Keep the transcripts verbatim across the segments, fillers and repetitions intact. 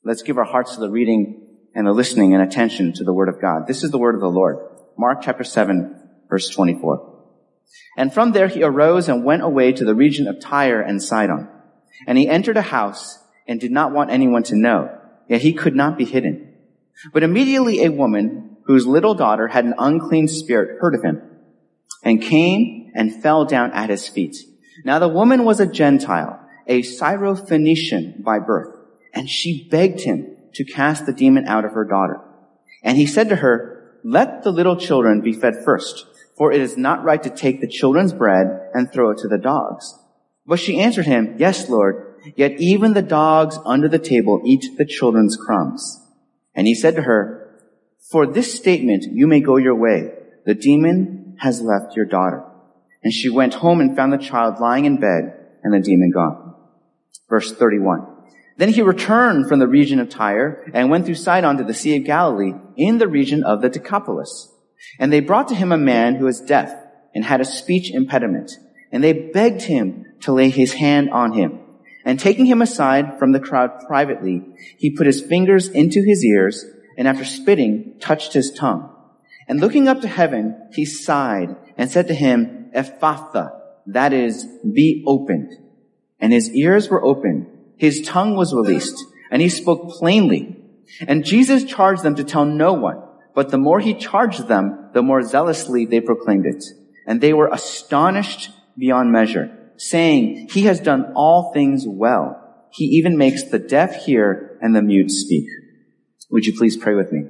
let's give our hearts to the reading and the listening and attention to the word of God. This is the word of the Lord. Mark chapter seven, verse twenty-four. And from there he arose and went away to the region of Tyre and Sidon. And he entered a house and did not want anyone to know, yet he could not be hidden. But immediately a woman whose little daughter had an unclean spirit heard of him, and came and fell down at his feet. Now the woman was a Gentile, a Syrophoenician by birth, and she begged him to cast the demon out of her daughter. And he said to her, "Let the little children be fed first, for it is not right to take the children's bread and throw it to the dogs." But she answered him, "Yes, Lord, yet even the dogs under the table eat the children's crumbs." And he said to her, "For this statement you may go your way. The demon has left your daughter." And she went home and found the child lying in bed and the demon gone. Verse thirty-one. Then he returned from the region of Tyre and went through Sidon to the Sea of Galilee in the region of the Decapolis. And they brought to him a man who was deaf and had a speech impediment. And they begged him to lay his hand on him. And taking him aside from the crowd privately, he put his fingers into his ears and after spitting, touched his tongue. And looking up to heaven, he sighed and said to him, "Ephphatha," that is, "be opened." And his ears were opened, his tongue was released, and he spoke plainly. And Jesus charged them to tell no one, but the more he charged them, the more zealously they proclaimed it. And they were astonished beyond measure, saying, "He has done all things well. He even makes the deaf hear and the mute speak." Would you please pray with me?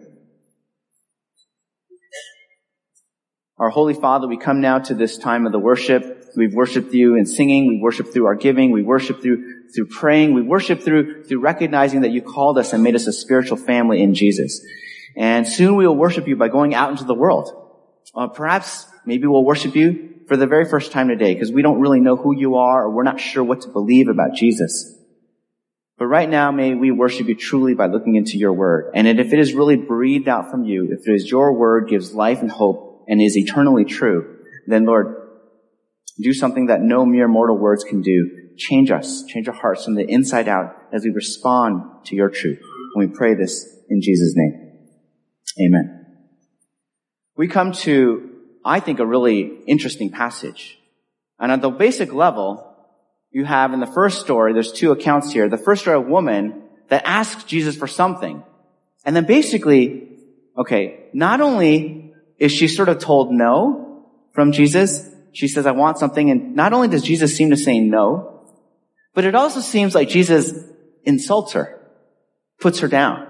Our Holy Father, we come now to this time of the worship. We've worshiped you in singing. We worship through our giving. We worship through, through praying. We worship through, through recognizing that you called us and made us a spiritual family in Jesus. And soon we will worship you by going out into the world. Uh, perhaps, maybe we'll worship you for the very first time today because we don't really know who you are or we're not sure what to believe about Jesus. But right now, may we worship you truly by looking into your word. And if it is really breathed out from you, if it is your word gives life and hope and is eternally true, then Lord, do something that no mere mortal words can do. Change us, change our hearts from the inside out as we respond to your truth. And we pray this in Jesus' name. Amen. We come to, I think, a really interesting passage. And at the basic level, you have in the first story, there's two accounts here. The first story, a woman that asks Jesus for something. And then basically, okay, not only is she sort of told no from Jesus, she says, "I want something." And not only does Jesus seem to say no, but it also seems like Jesus insults her, puts her down.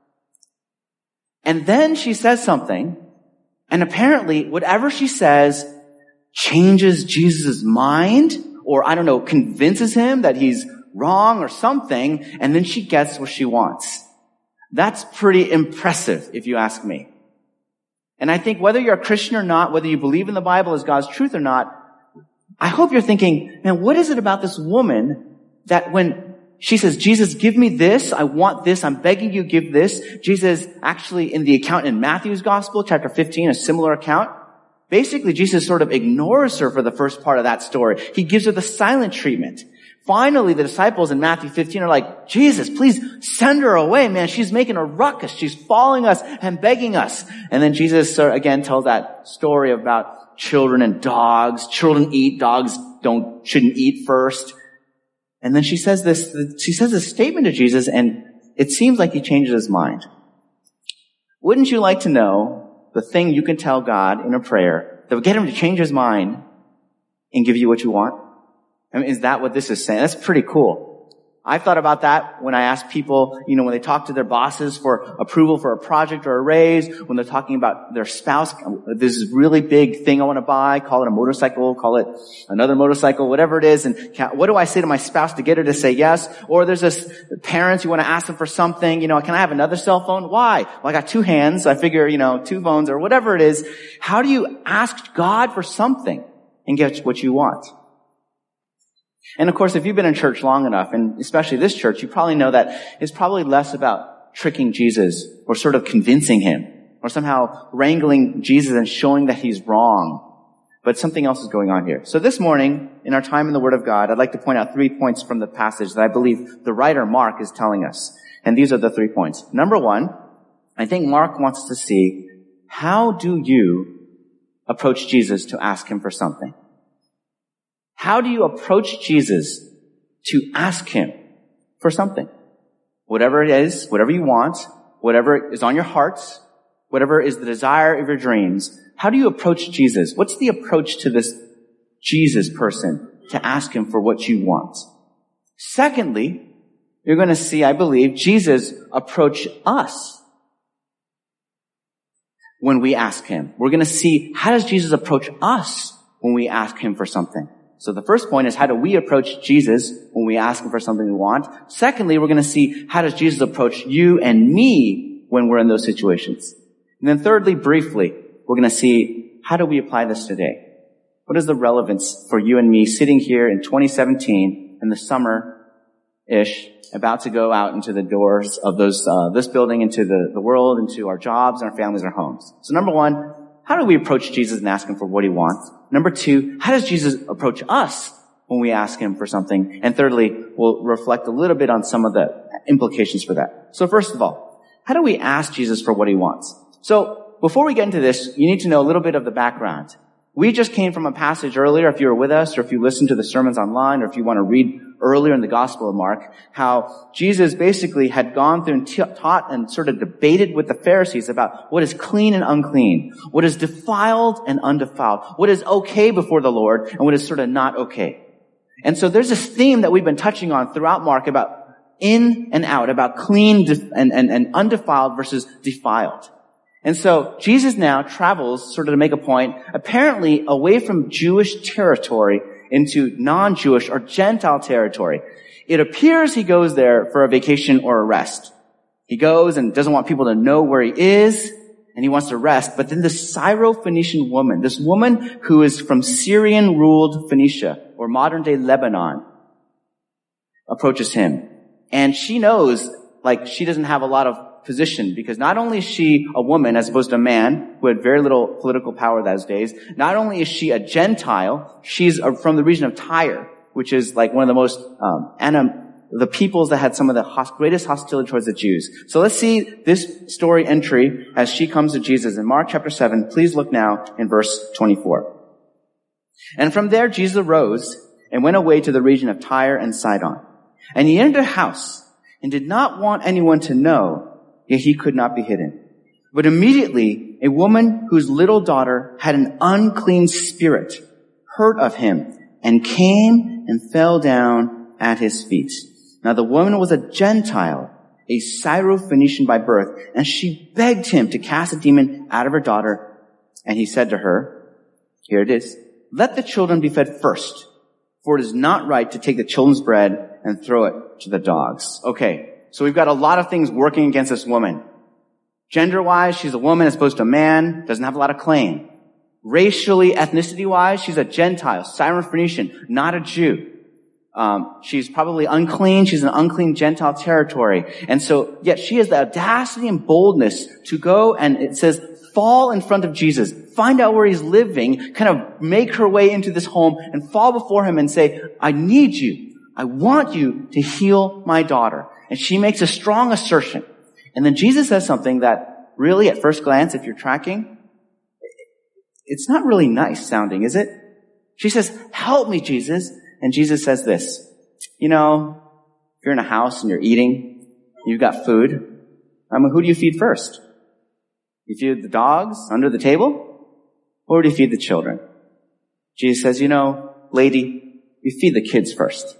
And then she says something, and apparently whatever she says changes Jesus' mind, or I don't know, convinces him that he's wrong or something, and then she gets what she wants. That's pretty impressive, if you ask me. And I think whether you're a Christian or not, whether you believe in the Bible as God's truth or not, I hope you're thinking, man, what is it about this woman that when she says, "Jesus, give me this, I want this, I'm begging you, give this," Jesus actually in the account in Matthew's Gospel, chapter fifteen, a similar account, basically Jesus sort of ignores her for the first part of that story. He gives her the silent treatment. Finally, the disciples in Matthew fifteen are like, "Jesus, please send her away, man. She's making a ruckus. She's following us and begging us." And then Jesus again tells that story about children and dogs. Children eat, dogs don't, shouldn't eat first. And then she says this, she says this statement to Jesus, and it seems like he changes his mind. Wouldn't you like to know the thing you can tell God in a prayer that would get him to change his mind and give you what you want? I mean, is that what this is saying? That's pretty cool. I've thought about that when I ask people, you know, when they talk to their bosses for approval for a project or a raise, when they're talking about their spouse, this is really big thing I want to buy, call it a motorcycle, call it another motorcycle, whatever it is, and can, what do I say to my spouse to get her to say yes? Or there's this parents, you want to ask them for something, you know, can I have another cell phone? Why? Well, I got two hands, so I figure, you know, two phones or whatever it is. How do you ask God for something and get what you want? And of course, if you've been in church long enough, and especially this church, you probably know that it's probably less about tricking Jesus or sort of convincing him or somehow wrangling Jesus and showing that he's wrong. But something else is going on here. So this morning, in our time in the Word of God, I'd like to point out three points from the passage that I believe the writer Mark is telling us. And these are the three points. Number one, I think Mark wants to see, how do you approach Jesus to ask him for something? How do you approach Jesus to ask him for something? Whatever it is, whatever you want, whatever is on your hearts, whatever is the desire of your dreams, how do you approach Jesus? What's the approach to this Jesus person to ask him for what you want? Secondly, you're going to see, I believe, Jesus approach us when we ask him. We're going to see, how does Jesus approach us when we ask him for something? So the first point is, how do we approach Jesus when we ask him for something we want? Secondly, we're going to see, how does Jesus approach you and me when we're in those situations? And then thirdly, briefly, we're going to see, how do we apply this today? What is the relevance for you and me sitting here in twenty seventeen in the summer-ish, about to go out into the doors of those uh, this building, into the, the world, into our jobs, our families, our homes? So number one, how do we approach Jesus and ask him for what he wants? Number two, how does Jesus approach us when we ask him for something? And thirdly, we'll reflect a little bit on some of the implications for that. So first of all, how do we ask Jesus for what he wants? So before we get into this, you need to know a little bit of the background. We just came from a passage earlier, if you were with us, or if you listened to the sermons online, or if you want to read earlier in the Gospel of Mark, how Jesus basically had gone through and t- taught and sort of debated with the Pharisees about what is clean and unclean, what is defiled and undefiled, what is okay before the Lord, and what is sort of not okay. And so there's this theme that we've been touching on throughout Mark about in and out, about clean and, and, and undefiled versus defiled. And so Jesus now travels sort of to make a point, apparently away from Jewish territory into non-Jewish or Gentile territory. It appears he goes there for a vacation or a rest. He goes and doesn't want people to know where he is, and he wants to rest. But then this Syro-Phoenician woman, this woman who is from Syrian-ruled Phoenicia, or modern-day Lebanon, approaches him. And she knows, like, she doesn't have a lot of position, because not only is she a woman as opposed to a man who had very little political power those days, not only is she a Gentile, she's from the region of Tyre, which is like one of the most, um, anim- the peoples that had some of the host- greatest hostility towards the Jews. So let's see this story entry as she comes to Jesus in Mark chapter seven. Please look now in verse twenty-four. And from there Jesus arose and went away to the region of Tyre and Sidon. And he entered a house and did not want anyone to know, yet he could not be hidden. But immediately a woman whose little daughter had an unclean spirit heard of him and came and fell down at his feet. Now the woman was a Gentile, a Syro-Phoenician by birth, and she begged him to cast a demon out of her daughter. And he said to her, here it is, let the children be fed first, for it is not right to take the children's bread and throw it to the dogs. Okay. So we've got a lot of things working against this woman. Gender-wise, she's a woman as opposed to a man, doesn't have a lot of claim. Racially, ethnicity-wise, she's a Gentile, Syro-Phoenician, not a Jew. Um, she's probably unclean, she's an unclean Gentile territory. And so, yet she has the audacity and boldness to go and, it says, fall in front of Jesus, find out where he's living, kind of make her way into this home and fall before him and say, I need you. I want you to heal my daughter. And she makes a strong assertion. And then Jesus says something that really, at first glance, if you're tracking, it's not really nice sounding, is it? She says, help me, Jesus. And Jesus says this, you know, if you're in a house and you're eating, you've got food, I mean, who do you feed first? You feed the dogs under the table? Or do you feed the children? Jesus says, you know, lady, you feed the kids first.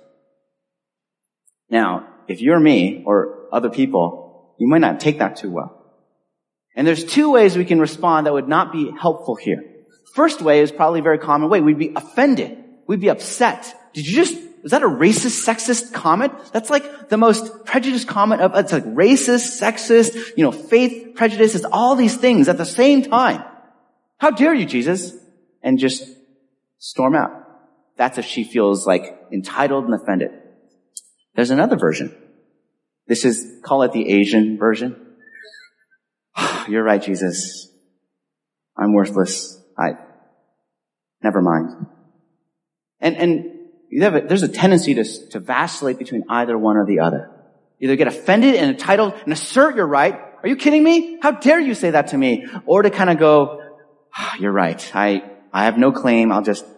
Now, if you're me or other people, you might not take that too well. And there's two ways we can respond that would not be helpful here. First way is probably a very common way. We'd be offended. We'd be upset. Did you just, was that a racist, sexist comment? That's like the most prejudiced comment of, it's like racist, sexist, you know, faith, prejudice, it's all these things at the same time. How dare you, Jesus? And just storm out. That's if she feels like entitled and offended. There's another version. This is, call it the Asian version. You're right, Jesus. I'm worthless. I, never mind. And, and you have a, there's a tendency to, to vacillate between either one or the other. Either get offended and entitled and assert you're right. Are you kidding me? How dare you say that to me? Or to kind of go, oh, you're right. I, I have no claim. I'll just,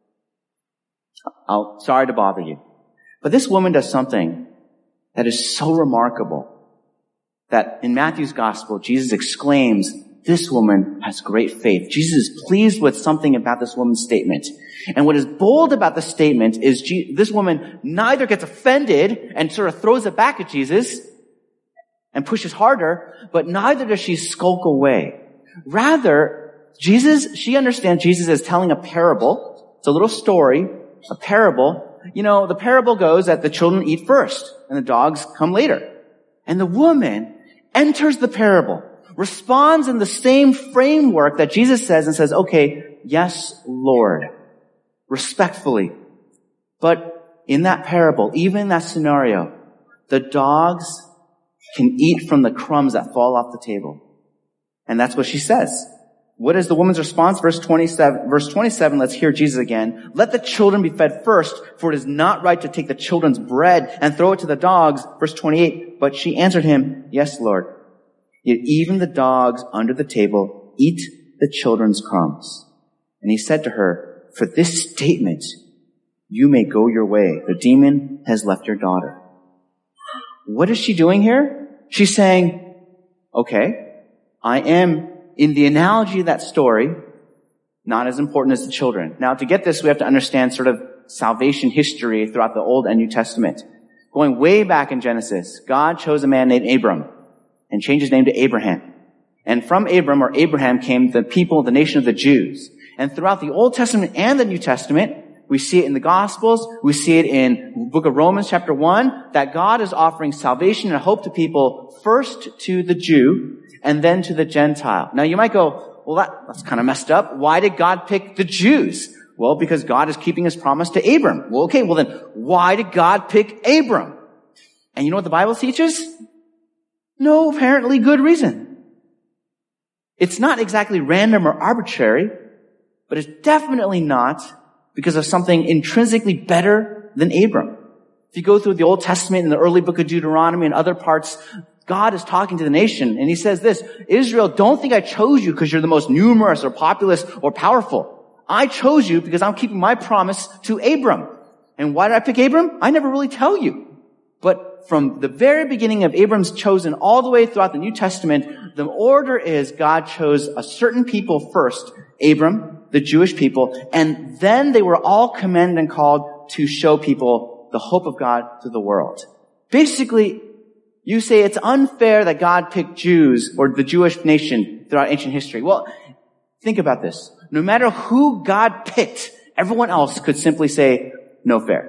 I'll, sorry to bother you. But this woman does something that is so remarkable that in Matthew's gospel, Jesus exclaims, this woman has great faith. Jesus is pleased with something about this woman's statement. And what is bold about the statement is Je- this woman neither gets offended and sort of throws it back at Jesus and pushes harder, but neither does she skulk away. Rather, Jesus, she understands Jesus is telling a parable. It's a little story, a parable. You know, the parable goes that the children eat first and the dogs come later. And the woman enters the parable, responds in the same framework that Jesus says and says, okay, yes, Lord, respectfully. But in that parable, even in that scenario, the dogs can eat from the crumbs that fall off the table. And that's what she says. What is the woman's response? Verse twenty-seven, verse twenty-seven, let's hear Jesus again. Let the children be fed first, for it is not right to take the children's bread and throw it to the dogs. Verse twenty-eight, but she answered him, yes, Lord. Yet even the dogs under the table eat the children's crumbs. And he said to her, for this statement, you may go your way. The demon has left your daughter. What is she doing here? She's saying, okay, I am, in the analogy of that story, not as important as the children. Now, to get this, we have to understand sort of salvation history throughout the Old and New Testament. Going way back in Genesis, God chose a man named Abram and changed his name to Abraham. And from Abram or Abraham came the people, the nation of the Jews. And throughout the Old Testament and the New Testament, we see it in the Gospels, we see it in the book of Romans chapter one, that God is offering salvation and hope to people first to the Jew and then to the Gentile. Now you might go, well, that, that's kind of messed up. Why did God pick the Jews? Well, because God is keeping his promise to Abram. Well, okay, well then, why did God pick Abram? And you know what the Bible teaches? No apparently good reason. It's not exactly random or arbitrary, but it's definitely not because of something intrinsically better than Abram. If you go through the Old Testament and the early book of Deuteronomy and other parts, God is talking to the nation, and he says this, Israel, don't think I chose you because you're the most numerous or populous or powerful. I chose you because I'm keeping my promise to Abram. And why did I pick Abram? I never really tell you. But from the very beginning of Abram's chosen all the way throughout the New Testament, the order is God chose a certain people first, Abram, the Jewish people, and then they were all commanded and called to show people the hope of God to the world. Basically, you say it's unfair that God picked Jews or the Jewish nation throughout ancient history. Well, think about this. No matter who God picked, everyone else could simply say, no fair.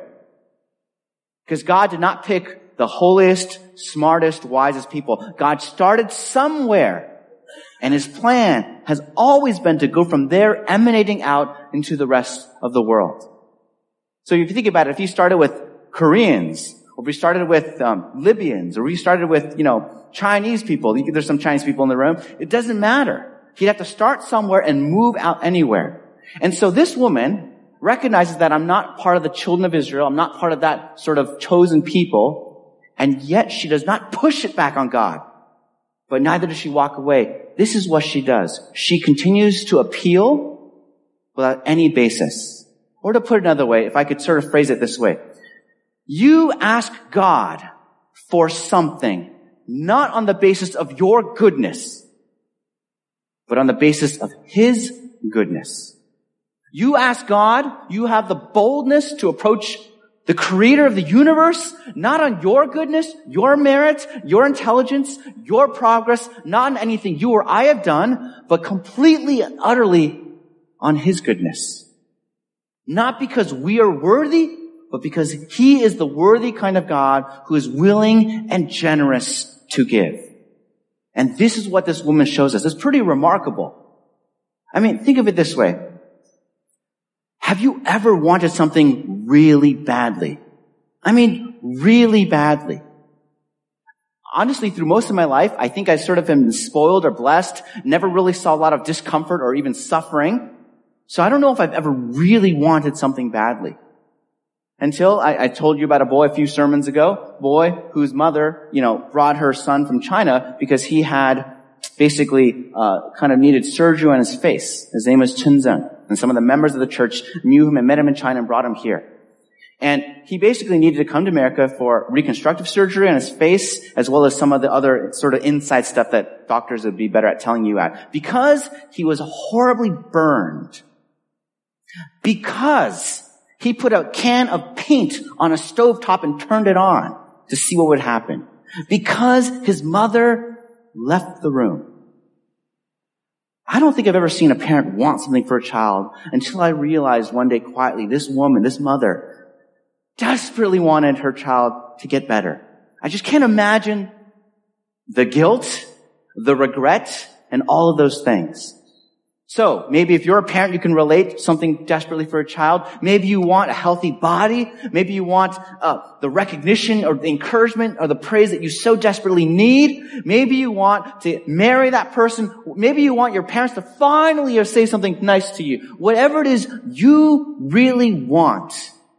Because God did not pick the holiest, smartest, wisest people. God started somewhere. And his plan has always been to go from there, emanating out into the rest of the world. So if you think about it, if you started with Koreans, or if you started with um, Libyans, or if you started with, you know, Chinese people, there's some Chinese people in the room, it doesn't matter. He'd have to start somewhere and move out anywhere. And so this woman recognizes that I'm not part of the children of Israel, I'm not part of that sort of chosen people, and yet she does not push it back on God. But neither does she walk away. This is what she does. She continues to appeal without any basis. Or to put it another way, if I could sort of phrase it this way. You ask God for something, not on the basis of your goodness, but on the basis of his goodness. You ask God, you have the boldness to approach the creator of the universe, not on your goodness, your merit, your intelligence, your progress, not on anything you or I have done, but completely and utterly on his goodness. Not because we are worthy, but because he is the worthy kind of God who is willing and generous to give. And this is what this woman shows us. It's pretty remarkable. I mean, think of it this way. Have you ever wanted something really badly? I mean, really badly. Honestly, through most of my life, I think I sort of been spoiled or blessed, never really saw a lot of discomfort or even suffering. So I don't know if I've ever really wanted something badly. Until I, I told you about a boy a few sermons ago, boy whose mother, you know, brought her son from China because he had basically uh kind of needed surgery on his face. His name was Chen Zeng. And some of the members of the church knew him and met him in China and brought him here. And he basically needed to come to America for reconstructive surgery on his face, as well as some of the other sort of inside stuff that doctors would be better at telling you at. Because he was horribly burned. Because he put a can of paint on a stovetop and turned it on to see what would happen. Because his mother left the room. I don't think I've ever seen a parent want something for a child until I realized one day quietly, this woman, this mother, desperately wanted her child to get better. I just can't imagine the guilt, the regret, and all of those things. So, maybe if you're a parent, you can relate something desperately for a child. Maybe you want a healthy body. Maybe you want uh, the recognition or the encouragement or the praise that you so desperately need. Maybe you want to marry that person. Maybe you want your parents to finally say something nice to you. Whatever it is you really want.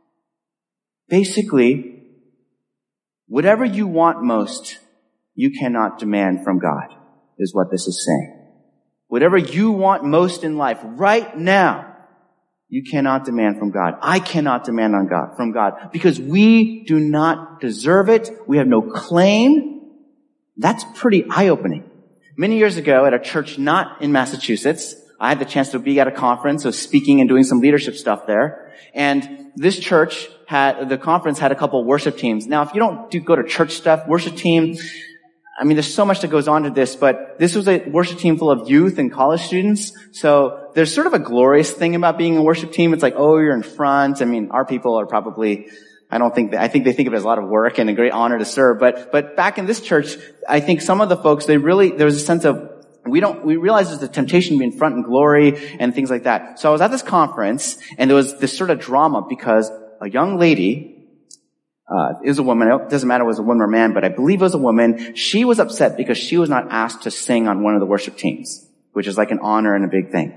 Basically, whatever you want most, you cannot demand from God, is what this is saying. Whatever you want most in life right now, you cannot demand from God. I cannot demand on God, from God, because we do not deserve it. We have no claim. That's pretty eye-opening. Many years ago at a church not in Massachusetts, I had the chance to be at a conference, so speaking and doing some leadership stuff there. And this church had, the conference had a couple worship teams. Now, if you don't do go to church stuff, worship team, I mean, there's so much that goes on to this, but this was a worship team full of youth and college students. So there's sort of a glorious thing about being a worship team. It's like, oh, you're in front. I mean, our people are probably, I don't think, I think they think of it as a lot of work and a great honor to serve. But, but back in this church, I think some of the folks, they really, there was a sense of, we don't, we realize there's a temptation to be in front and glory and things like that. So I was at this conference and there was this sort of drama because a young lady, Uh, it was a woman. It doesn't matter if it was a woman or a man, but I believe it was a woman. She was upset because she was not asked to sing on one of the worship teams, which is like an honor and a big thing.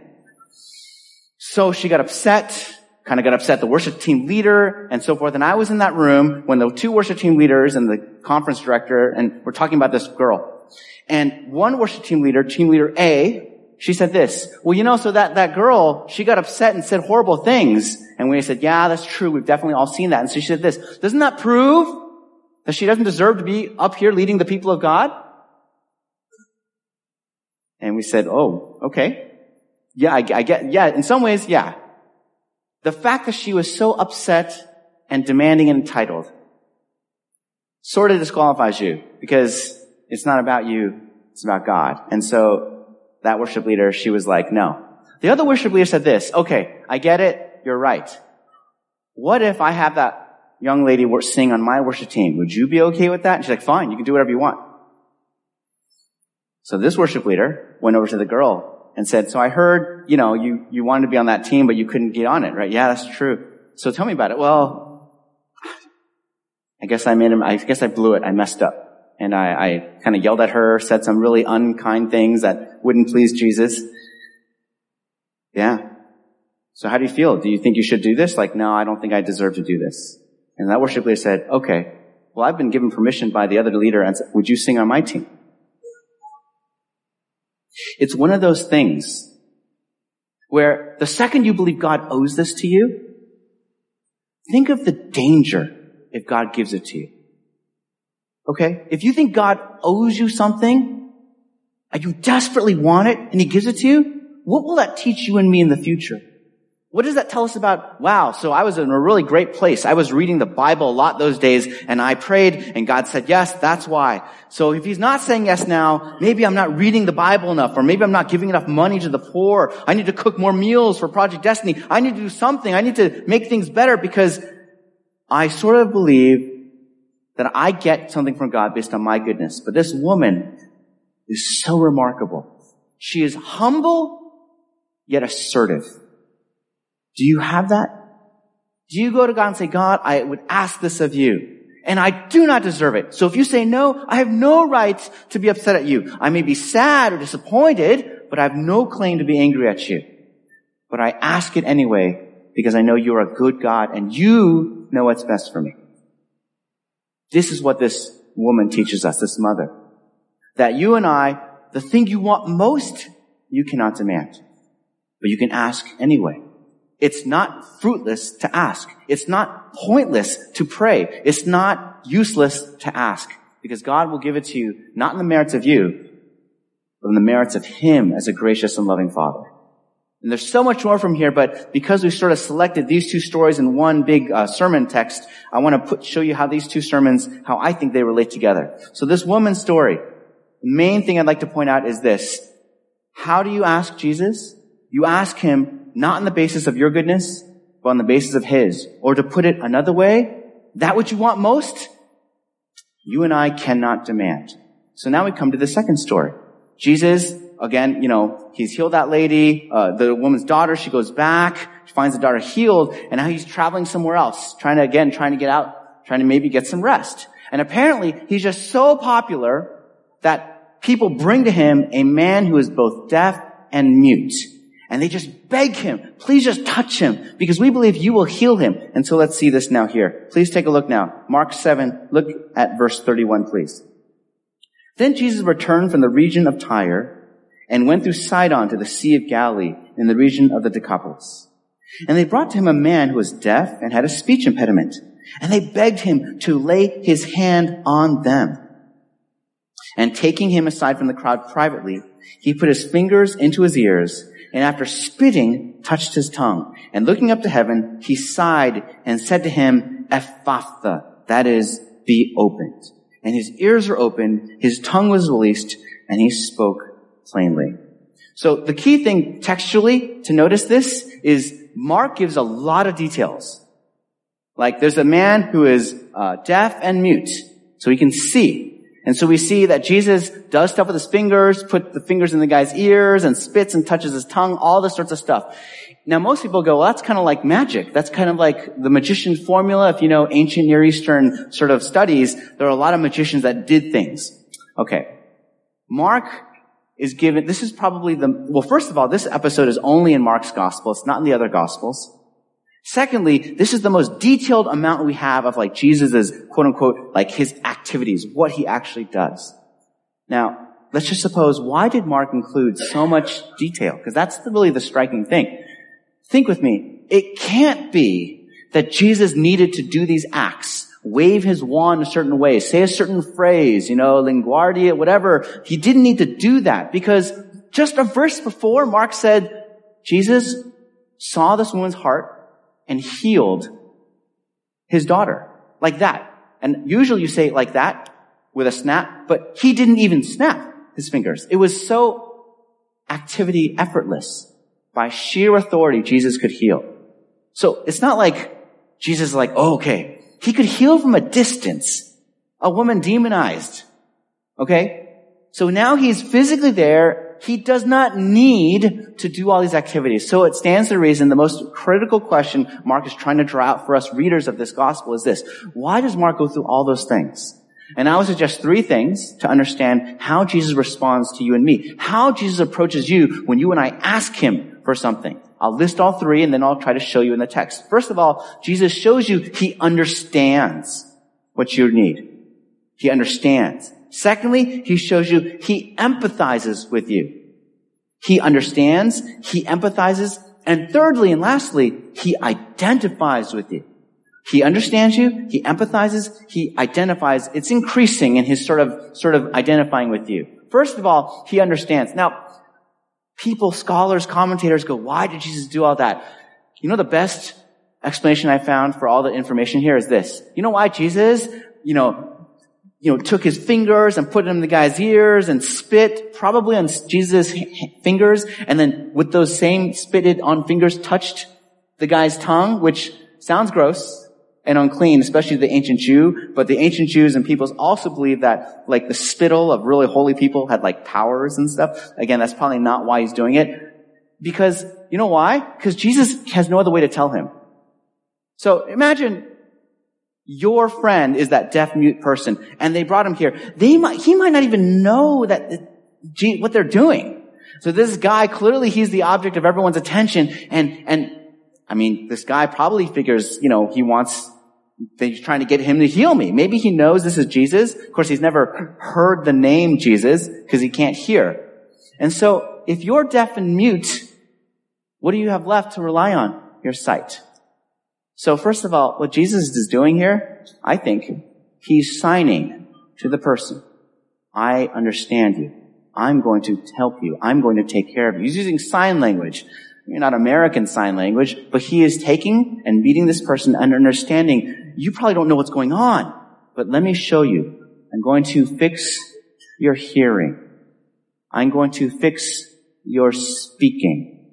So she got upset, kind of got upset the worship team leader and so forth. And I was in that room when the two worship team leaders and the conference director, and we're talking about this girl. And one worship team leader, team leader A, she said this, well, you know, so that, that girl, she got upset and said horrible things. And we said, yeah, that's true. We've definitely all seen that. And so she said this, doesn't that prove that she doesn't deserve to be up here leading the people of God? And we said, oh, okay. Yeah, I, I get, yeah, in some ways, yeah. The fact that she was so upset and demanding and entitled sort of disqualifies you because it's not about you, it's about God. And so that worship leader, she was like, no. The other worship leader said this, okay, I get it. You're right. What if I have that young lady sing on my worship team? Would you be okay with that? And she's like, fine, you can do whatever you want. So this worship leader went over to the girl and said, so I heard, you know, you, you wanted to be on that team, but you couldn't get on it, right? Yeah, that's true. So tell me about it. Well, I guess I made him, I guess I blew it. I messed up. And I, I kind of yelled at her, said some really unkind things that wouldn't please Jesus. Yeah. So how do you feel? Do you think you should do this? Like, no, I don't think I deserve to do this. And that worship leader said, okay, well, I've been given permission by the other leader and said, would you sing on my team? It's one of those things where the second you believe God owes this to you, think of the danger if God gives it to you. Okay? If you think God owes you something and you desperately want it and He gives it to you, what will that teach you and me in the future? What does that tell us about, wow, so I was in a really great place. I was reading the Bible a lot those days and I prayed and God said yes, that's why. So if He's not saying yes now, maybe I'm not reading the Bible enough or maybe I'm not giving enough money to the poor. I need to cook more meals for Project Destiny. I need to do something. I need to make things better because I sort of believe that I get something from God based on my goodness. But this woman is so remarkable. She is humble, yet assertive. Do you have that? Do you go to God and say, God, I would ask this of you, and I do not deserve it. So if you say no, I have no right to be upset at you. I may be sad or disappointed, but I have no claim to be angry at you. But I ask it anyway because I know you're a good God and you know what's best for me. This is what this woman teaches us, this mother. That you and I, the thing you want most, you cannot demand. But you can ask anyway. It's not fruitless to ask. It's not pointless to pray. It's not useless to ask. Because God will give it to you, not in the merits of you, but in the merits of Him as a gracious and loving Father. And there's so much more from here, but because we sort of selected these two stories in one big uh, sermon text, I want to put, show you how these two sermons, how I think they relate together. So this woman's story, the main thing I'd like to point out is this. How do you ask Jesus? You ask Him not on the basis of your goodness, but on the basis of His. Or to put it another way, that which you want most, you and I cannot demand. So now we come to the second story. Jesus, again, you know, He's healed that lady, uh, the woman's daughter, she goes back, she finds the daughter healed, and now He's traveling somewhere else, trying to, again, trying to get out, trying to maybe get some rest. And apparently, He's just so popular that people bring to Him a man who is both deaf and mute. And they just beg Him, please just touch him, because we believe you will heal him. And so let's see this now here. Please take a look now. Mark seven, look at verse thirty-one, please. Then Jesus returned from the region of Tyre and went through Sidon to the Sea of Galilee in the region of the Decapolis. And they brought to Him a man who was deaf and had a speech impediment. And they begged Him to lay His hand on them. And taking him aside from the crowd privately, He put His fingers into his ears, and after spitting, touched his tongue. And looking up to heaven, He sighed and said to him, Ephphatha, that is, be opened. And his ears were opened, his tongue was released, and he spoke plainly. So the key thing textually to notice this is Mark gives a lot of details. Like there's a man who is uh, deaf and mute, so he can see. And so we see that Jesus does stuff with His fingers, put the fingers in the guy's ears, and spits and touches his tongue, all this sorts of stuff. Now most people go, well, that's kind of like magic. That's kind of like the magician's formula. If you know ancient Near Eastern sort of studies, there are a lot of magicians that did things. Okay. Mark is given, this is probably the, well, first of all, this episode is only in Mark's gospel. It's not in the other gospels. Secondly, this is the most detailed amount we have of like Jesus's quote unquote, like His activities, what He actually does. Now, let's just suppose, why did Mark include so much detail? Because that's the, really the striking thing. Think with me. It can't be that Jesus needed to do these acts, wave His wand a certain way, say a certain phrase, you know, linguardia, whatever. He didn't need to do that because just a verse before, Mark said, Jesus saw this woman's heart and healed his daughter. Like that. And usually you say it like that with a snap, but He didn't even snap His fingers. It was so activity effortless. By sheer authority, Jesus could heal. So it's not like Jesus is like, oh, okay. He could heal from a distance. A woman demonized. Okay? So now He's physically there. He does not need to do all these activities. So it stands to reason the most critical question Mark is trying to draw out for us readers of this gospel is this. Why does Mark go through all those things? And I would suggest three things to understand how Jesus responds to you and me. How Jesus approaches you when you and I ask Him for something. I'll list all three and then I'll try to show you in the text. First of all, Jesus shows you He understands what you need. He understands. Secondly, He shows you He empathizes with you. He understands, He empathizes, and thirdly and lastly, He identifies with you. He understands you, He empathizes, He identifies. It's increasing in His sort of, sort of identifying with you. First of all, He understands. Now, people, scholars, commentators go, why did Jesus do all that? You know, the best explanation I found for all the information here is this. You know why Jesus, you know, you know, took His fingers and put them in the guy's ears and spit probably on Jesus' fingers, and then with those same spitted on fingers touched the guy's tongue, which sounds gross and unclean, especially to the ancient Jew. But the ancient Jews and peoples also believe that like the spittle of really holy people had like powers and stuff. Again, that's probably not why He's doing it. Because, you know why? Because Jesus has no other way to tell him. So imagine your friend is that deaf mute person and they brought him here. They might, he might not even know that the, what they're doing. So this guy, clearly he's the object of everyone's attention and, and I mean, this guy probably figures, you know, he wants, he's trying to get him to heal me. Maybe he knows this is Jesus. Of course, he's never heard the name Jesus because he can't hear. And so, if you're deaf and mute, what do you have left to rely on? Your sight. So first of all, what Jesus is doing here, I think, he's signing to the person, I understand you. I'm going to help you. I'm going to take care of you. He's using sign language. You're not American sign language, but he is taking and meeting this person and understanding, you probably don't know what's going on, but let me show you. I'm going to fix your hearing. I'm going to fix your speaking.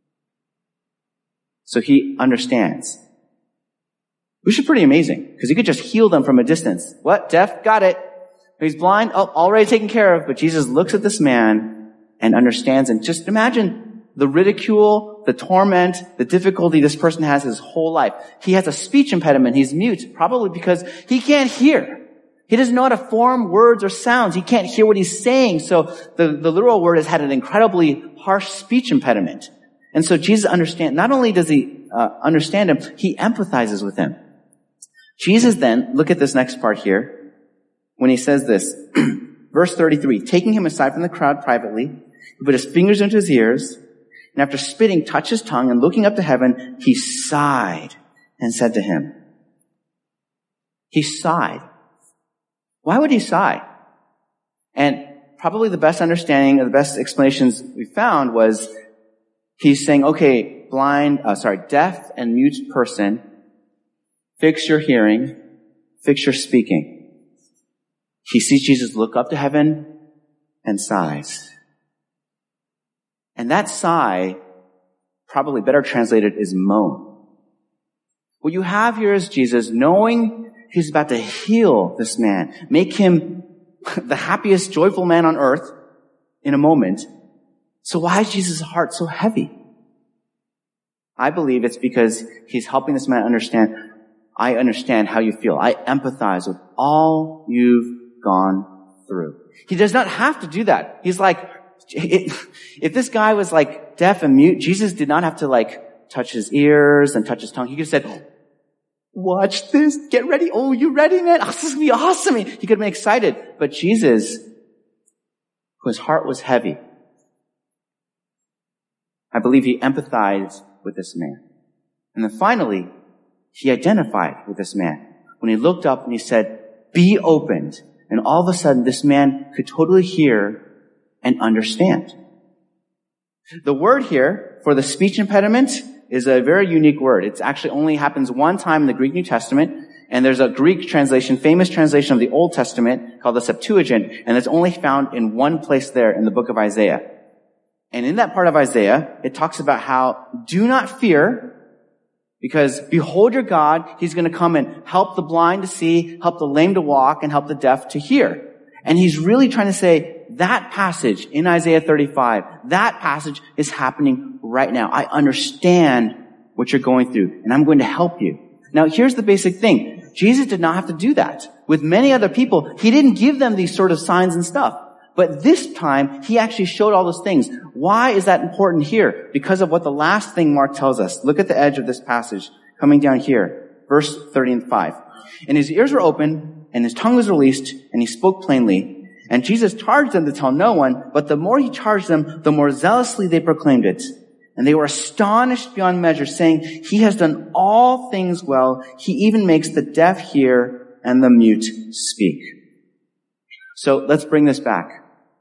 So he understands. Which is pretty amazing, because he could just heal them from a distance. What? Deaf? Got it. He's blind? Oh, already taken care of. But Jesus looks at this man and understands. And just imagine the ridicule, the torment, the difficulty this person has his whole life. He has a speech impediment. He's mute, probably because he can't hear. He doesn't know how to form words or sounds. He can't hear what he's saying. So the, the literal word has had an incredibly harsh speech impediment. And so Jesus understands, not only does he uh, understand him, he empathizes with him. Jesus then, look at this next part here, when he says this, verse thirty-three, taking him aside from the crowd privately, he put his fingers into his ears, and after spitting, touched his tongue, and looking up to heaven, he sighed and said to him, he sighed. Why would he sigh? And probably the best understanding, or the best explanations we found was, he's saying, okay, blind, uh, sorry, deaf and mute person, fix your hearing, fix your speaking. He sees Jesus look up to heaven and sighs. And that sigh, probably better translated, is moan. What you have here is Jesus knowing he's about to heal this man, make him the happiest, joyful man on earth in a moment. So why is Jesus' heart so heavy? I believe it's because he's helping this man understand, I understand how you feel. I empathize with all you've gone through. He does not have to do that. He's like, if this guy was like deaf and mute, Jesus did not have to like touch his ears and touch his tongue. He could have said, watch this, get ready. Oh, you ready, man? Oh, this is going to be awesome. He could have been excited. But Jesus, whose heart was heavy, I believe he empathized with this man. And then finally, he identified with this man when he looked up and he said, be opened. And all of a sudden, this man could totally hear and understand. The word here for the speech impediment is a very unique word. It actually only happens one time in the Greek New Testament. And there's a Greek translation, famous translation of the Old Testament called the Septuagint. And it's only found in one place there in the book of Isaiah. And in that part of Isaiah, it talks about how do not fear, because behold your God, he's going to come and help the blind to see, help the lame to walk, and help the deaf to hear. And he's really trying to say that passage in Isaiah thirty-five, that passage is happening right now. I understand what you're going through, and I'm going to help you. Now, here's the basic thing. Jesus did not have to do that. With many other people, he didn't give them these sort of signs and stuff. But this time, he actually showed all those things. Why is that important here? Because of what the last thing Mark tells us. Look at the edge of this passage coming down here. Verse thirty-five. And his ears were open, and his tongue was released, and he spoke plainly. And Jesus charged them to tell no one, but the more he charged them, the more zealously they proclaimed it. And they were astonished beyond measure, saying, he has done all things well. He even makes the deaf hear and the mute speak. So let's bring this back.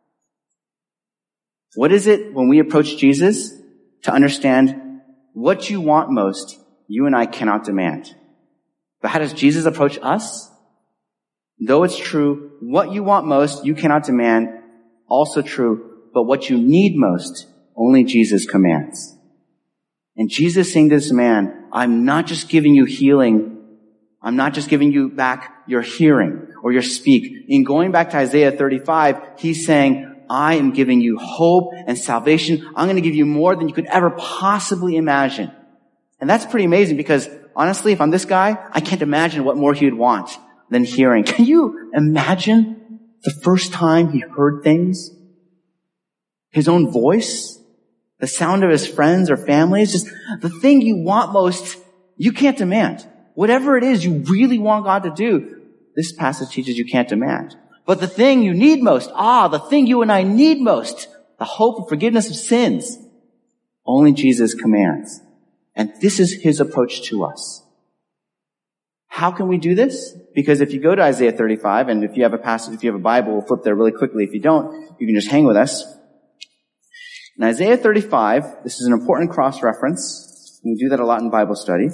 What is it when we approach Jesus to understand what you want most, you and I cannot demand? But how does Jesus approach us? Though it's true, what you want most, you cannot demand, also true, but what you need most, only Jesus commands. And Jesus saying to this man, I'm not just giving you healing, I'm not just giving you back your hearing or your speak. In going back to Isaiah thirty-five, he's saying, I am giving you hope and salvation. I'm going to give you more than you could ever possibly imagine. And that's pretty amazing because honestly, if I'm this guy, I can't imagine what more he would want than hearing. Can you imagine the first time he heard things? His own voice? the sound of his friends or family. It's just the thing you want most, you can't demand. Whatever it is you really want God to do, this passage teaches you can't demand. But the thing you need most, ah, the thing you and I need most, the hope of forgiveness of sins, only Jesus commands. And this is his approach to us. How can we do this? Because if you go to Isaiah thirty-five, and if you have a passage, if you have a Bible, we'll flip there really quickly. If you don't, you can just hang with us. In Isaiah thirty-five, this is an important cross-reference. We do that a lot in Bible study.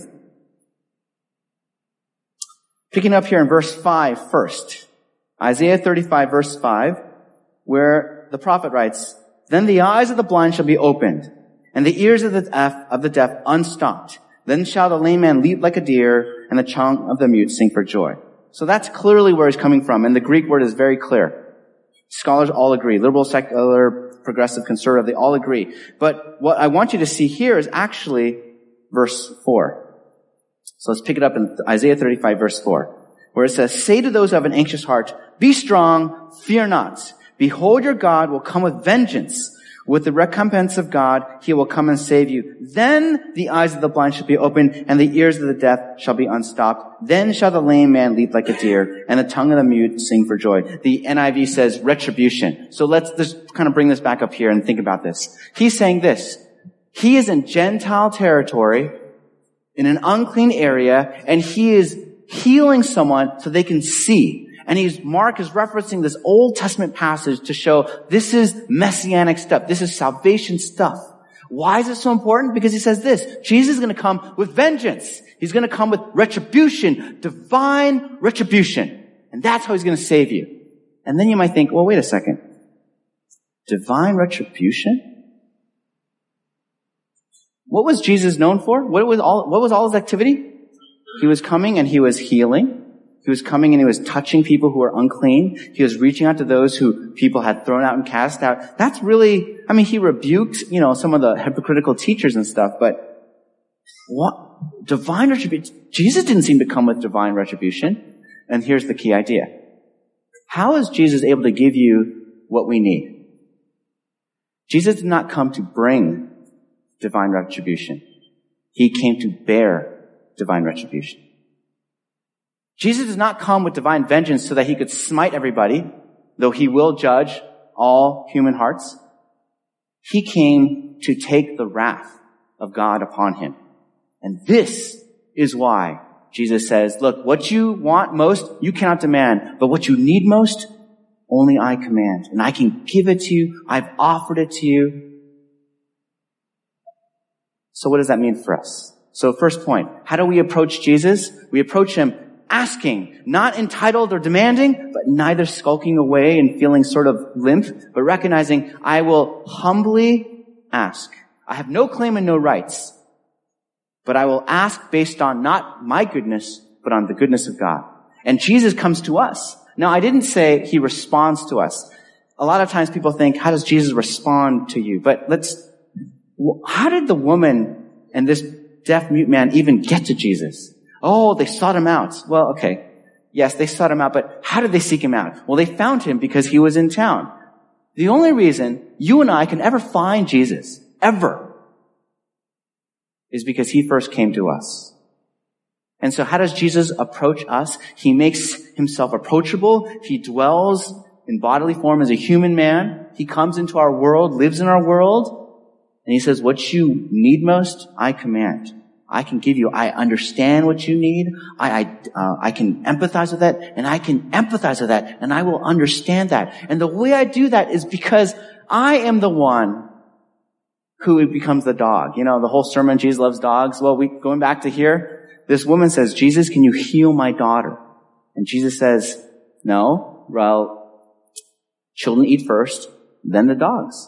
Picking up here in verse five first. Isaiah thirty-five, verse five, where the prophet writes, "Then the eyes of the blind shall be opened, and the ears of the deaf, of the deaf unstopped. Then shall the lame man leap like a deer, and the tongue of the mute sing for joy." So that's clearly where he's coming from, and the Greek word is very clear. Scholars all agree. Liberal, secular, progressive, conservative, they all agree. But what I want you to see here is actually verse four. So let's pick it up in Isaiah thirty-five, verse four, where it says, "Say to those who have an anxious heart, be strong, fear not. Behold, your God will come with vengeance. With the recompense of God, he will come and save you. Then the eyes of the blind shall be opened, and the ears of the deaf shall be unstopped. Then shall the lame man leap like a deer, and the tongue of the mute sing for joy." The N I V says retribution. So let's just kind of bring this back up here and think about this. He's saying this. He is in Gentile territory, in an unclean area, and he is healing someone so they can see. And he's, Mark is referencing this Old Testament passage to show this is messianic stuff. This is salvation stuff. Why is it so important? Because he says this, Jesus is going to come with vengeance. He's going to come with retribution, divine retribution. And that's how he's going to save you. And then you might think, well, wait a second. Divine retribution? What was Jesus known for? What was all, what was all his activity? He was coming and he was healing. He was coming and he was touching people who were unclean. He was reaching out to those who people had thrown out and cast out. That's really, I mean, he rebuked, you know, some of the hypocritical teachers and stuff, but what? Divine retribution? Jesus didn't seem to come with divine retribution. And here's the key idea. How is Jesus able to give you what we need? Jesus did not come to bring divine retribution. He came to bear divine retribution. Jesus does not come with divine vengeance so that he could smite everybody, though he will judge all human hearts. He came to take the wrath of God upon him. And this is why Jesus says, look, what you want most, you cannot demand, but what you need most, only I command. And I can give it to you. I've offered it to you. So what does that mean for us? So first point, how do we approach Jesus? We approach him asking, not entitled or demanding, but neither skulking away and feeling sort of limp, but recognizing I will humbly ask. I have no claim and no rights, but I will ask based on not my goodness, but on the goodness of God. And Jesus comes to us. Now, I didn't say he responds to us. A lot of times people think, how does Jesus respond to you? But let's, how did the woman and this deaf mute man even get to Jesus? Oh, they sought him out. Well, okay. Yes, they sought him out, but how did they seek him out? Well, they found him because he was in town. The only reason you and I can ever find Jesus, ever, is because he first came to us. And so how does Jesus approach us? He makes himself approachable. He dwells in bodily form as a human man. He comes into our world, lives in our world, and he says, what you need most, I command. I can give you. I understand what you need. I, I, uh, I can empathize with that, and I can empathize with that, and I will understand that. And the way I do that is because I am the one who becomes the dog. You know, the whole sermon, Jesus loves dogs. Well, we, going back to here, this woman says, Jesus, can you heal my daughter? And Jesus says, no, well, children eat first, then the dogs.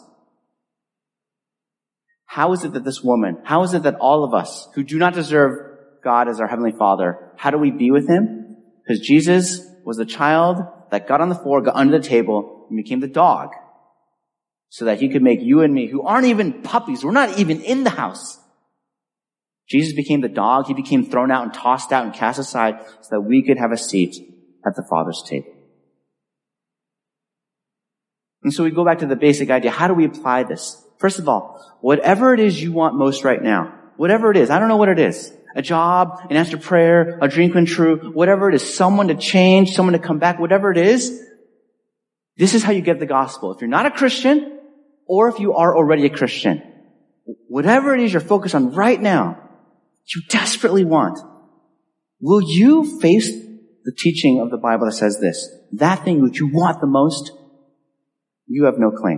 How is it that this woman, how is it that all of us who do not deserve God as our Heavenly Father, how do we be with him? Because Jesus was the child that got on the floor, got under the table, and became the dog. So that he could make you and me, who aren't even puppies, we're not even in the house. Jesus became the dog. He became thrown out and tossed out and cast aside so that we could have a seat at the Father's table. And so we go back to the basic idea. How do we apply this? First of all, whatever it is you want most right now, whatever it is, I don't know what it is, a job, an answered prayer, a dream come true, whatever it is, someone to change, someone to come back, whatever it is, this is how you get the gospel. If you're not a Christian, or if you are already a Christian, whatever it is you're focused on right now, you desperately want, will you face the teaching of the Bible that says this? That thing which you want the most, you have no claim.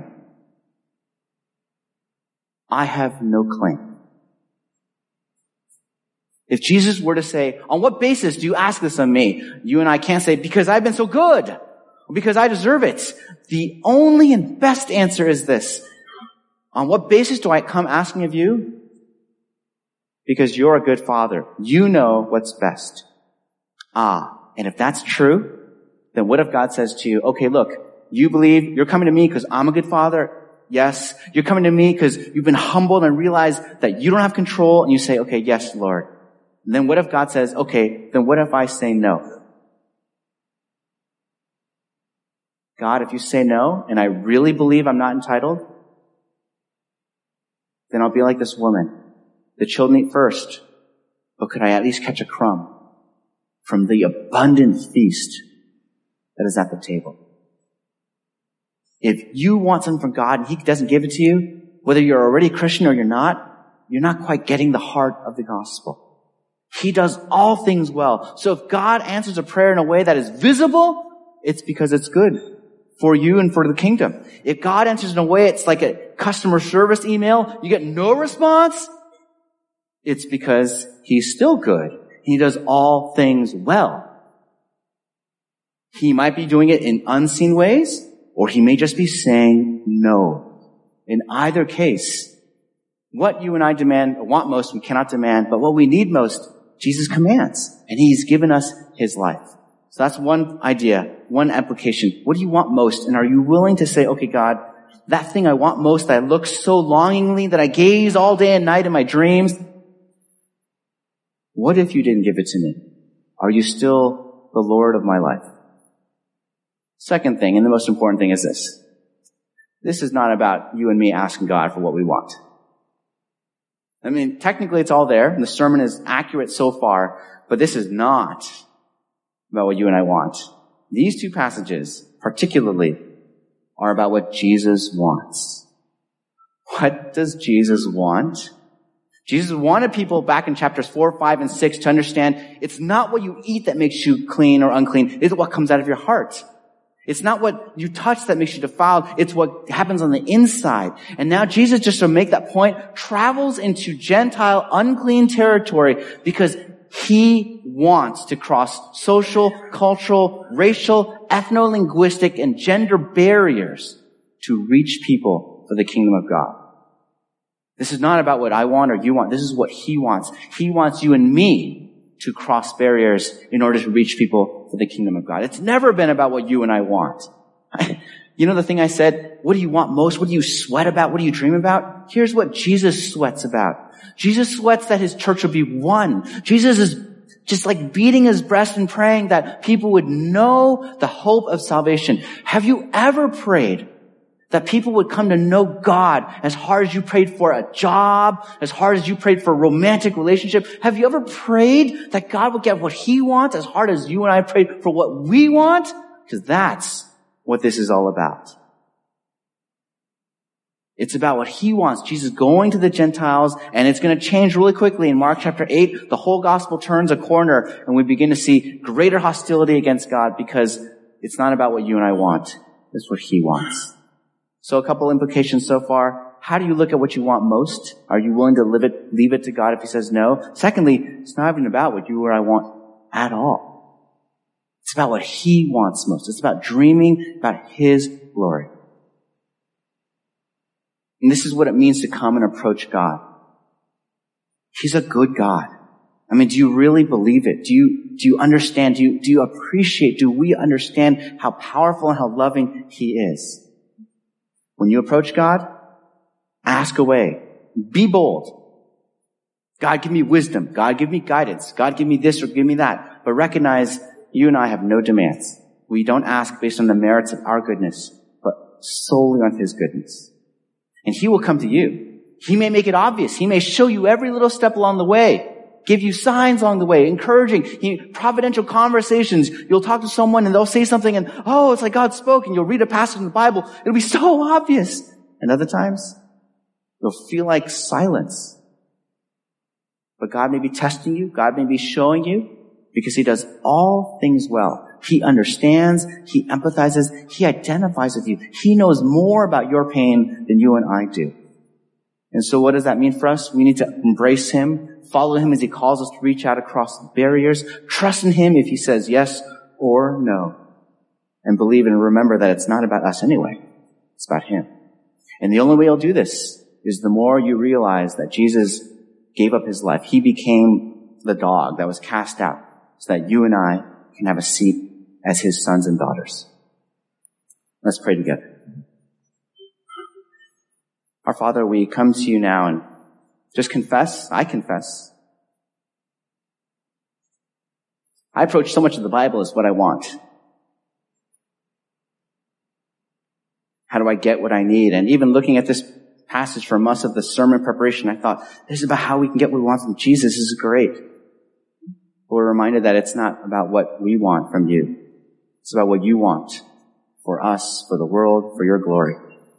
I have no claim. If Jesus were to say, on what basis do you ask this of me? You and I can't say, because I've been so good, or because I deserve it. The only and best answer is this. On what basis do I come asking of you? Because you're a good father. You know what's best. Ah, and if that's true, then what if God says to you, okay, look, you believe you're coming to me because I'm a good father? Yes. You're coming to me because you've been humbled and realized that you don't have control, and you say, okay, yes, Lord. And then what if God says, okay, then what if I say no? God, if you say no, and I really believe I'm not entitled, then I'll be like this woman. The children eat first, but could I at least catch a crumb from the abundant feast that is at the table? If you want something from God and He doesn't give it to you, whether you're already a Christian or you're not, you're not quite getting the heart of the gospel. He does all things well. So if God answers a prayer in a way that is visible, it's because it's good for you and for the kingdom. If God answers in a way it's like a customer service email, you get no response, it's because He's still good. He does all things well. He might be doing it in unseen ways, or He may just be saying no. In either case, what you and I demand, or want most, we cannot demand, but what we need most, Jesus commands, and He's given us His life. So that's one idea, one application. What do you want most? And are you willing to say, okay, God, that thing I want most, that I look so longingly, that I gaze all day and night in my dreams, what if you didn't give it to me? Are you still the Lord of my life? Second thing, and the most important thing, is this. This is not about you and me asking God for what we want. I mean, technically it's all there, and the sermon is accurate so far, but this is not about what you and I want. These two passages, particularly, are about what Jesus wants. What does Jesus want? Jesus wanted people back in chapters four, five, and six to understand it's not what you eat that makes you clean or unclean. It's what comes out of your heart. It's not what you touch that makes you defiled. It's what happens on the inside. And now Jesus, just to make that point, travels into Gentile unclean territory because He wants to cross social, cultural, racial, ethno-linguistic, and gender barriers to reach people for the kingdom of God. This is not about what I want or you want. This is what He wants. He wants you and me to cross barriers in order to reach people for the kingdom of God. It's never been about what you and I want. You know the thing I said, what do you want most? What do you sweat about? What do you dream about? Here's what Jesus sweats about. Jesus sweats that His church will be one. Jesus is just like beating His breast and praying that people would know the hope of salvation. Have you ever prayed that people would come to know God as hard as you prayed for a job, as hard as you prayed for a romantic relationship? Have you ever prayed that God would get what He wants as hard as you and I prayed for what we want? Because that's what this is all about. It's about what He wants. Jesus going to the Gentiles, and it's going to change really quickly. In Mark chapter eight, the whole gospel turns a corner, and we begin to see greater hostility against God because it's not about what you and I want. It's what He wants. So a couple implications so far. How do you look at what you want most? Are you willing to leave it, leave it to God if He says no? Secondly, it's not even about what you or I want at all. It's about what He wants most. It's about dreaming about His glory. And this is what it means to come and approach God. He's a good God. I mean, do you really believe it? Do you, do you understand? Do you, do you appreciate? Do we understand how powerful and how loving He is? When you approach God, ask away. Be bold. God, give me wisdom. God, give me guidance. God, give me this or give me that. But recognize you and I have no demands. We don't ask based on the merits of our goodness, but solely on His goodness. And he will come to you. He may make it obvious. He may show you every little step along the way, give you signs along the way, encouraging, he, providential conversations. You'll talk to someone and they'll say something and, oh, it's like God spoke, and you'll read a passage in the Bible. It'll be so obvious. And other times, you'll feel like silence. But God may be testing you. God may be showing you, because he does all things well. He understands. He empathizes. He identifies with you. He knows more about your pain than you and I do. And so what does that mean for us? We need to embrace him, follow him as he calls us to reach out across barriers, trust in him if he says yes or no, and believe and remember that it's not about us anyway. It's about him. And the only way you'll do this is the more you realize that Jesus gave up his life. He became the dog that was cast out so that you and I can have a seat as his sons and daughters. Let's pray together. Our Father, we come to you now and just confess. I confess. I approach so much of the Bible as what I want. How do I get what I need? And even looking at this passage for most of the sermon preparation, I thought, this is about how we can get what we want from Jesus. This is great. But we're reminded that it's not about what we want from you. It's about what you want for us, for the world, for your glory.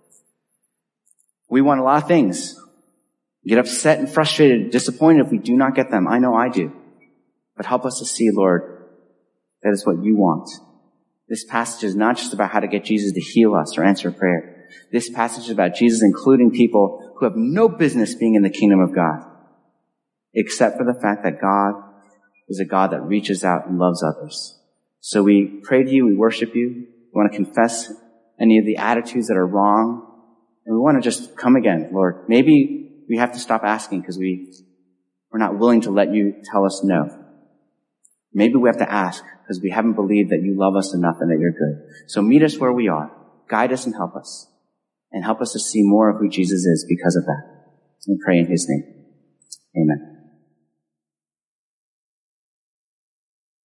We want a lot of things. We get upset and frustrated, disappointed if we do not get them. I know I do. But help us to see, Lord, that is what you want. This passage is not just about how to get Jesus to heal us or answer prayer. This passage is about Jesus including people who have no business being in the kingdom of God, except for the fact that God is a God that reaches out and loves others. So we pray to you, we worship you, we want to confess any of the attitudes that are wrong, and we want to just come again, Lord. Maybe we have to stop asking because we, we're not willing to let you tell us no. Maybe we have to ask because we haven't believed that you love us enough and that you're good. So meet us where we are. Guide us and help us. And help us to see more of who Jesus is because of that. We pray in his name. Amen.